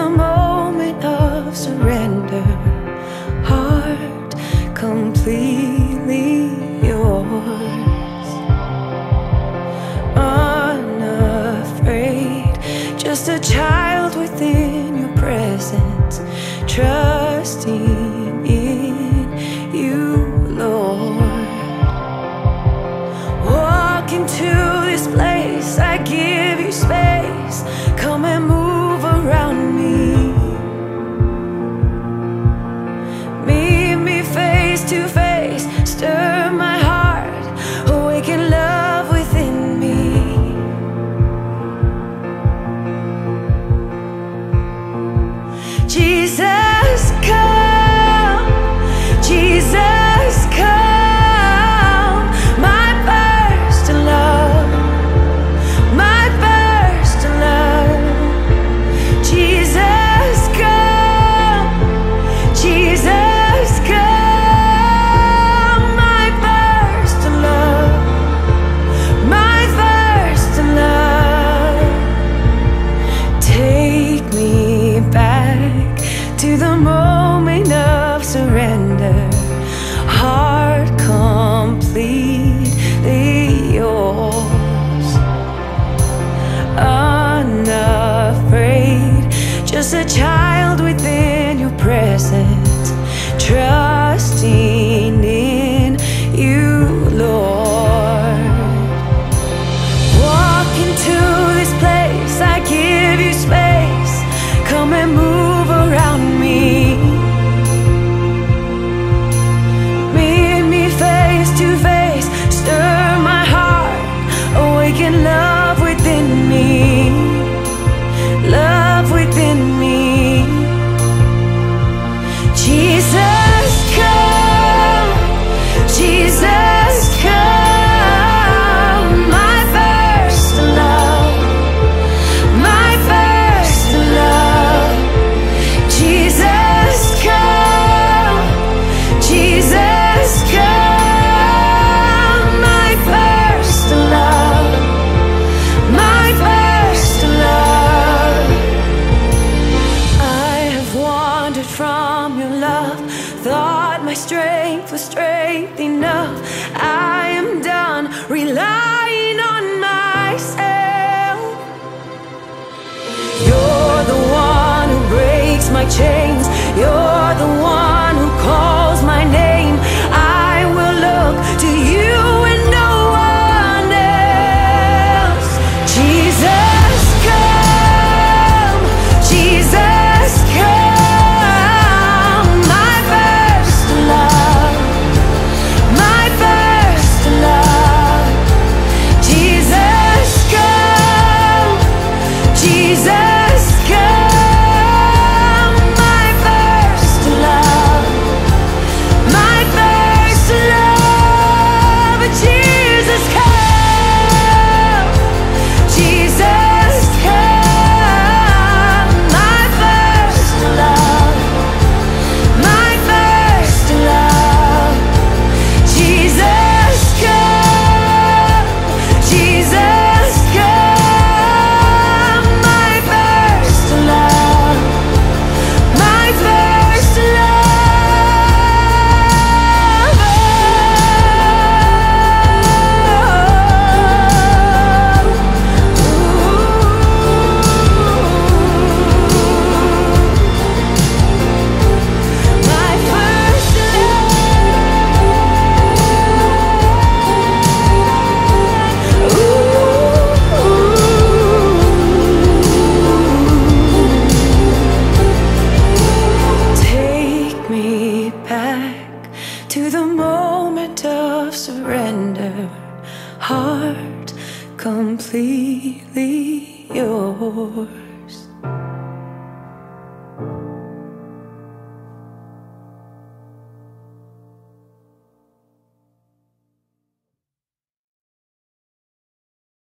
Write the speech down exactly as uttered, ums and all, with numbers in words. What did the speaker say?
the moment of surrender, heart completely yours, unafraid, just a child within your presence, trusting in you, Lord. Walk into this place, I give you space, come and move around me. Meet me face to face, stir my heart, awaken love within me. Jesus, come, Jesus, come, my first love, my first love. Jesus, come, Jesus, come, my first love, my first love. Take me back to the moment of surrender, heart completely yours, unafraid, just a child within your presence, trusting in you, Lord. Walk into this place, I give you space, come and move around me. Meet me face to face, stir my heart, awaken love within me, love within me. Jesus, come, Jesus, come, my first love, my first love. Jesus, come, Jesus, come, my first love, my first love. I have wandered from your love, thought my strength was strength enough. I am done relying on myself. You're the one who breaks my chains, you're the one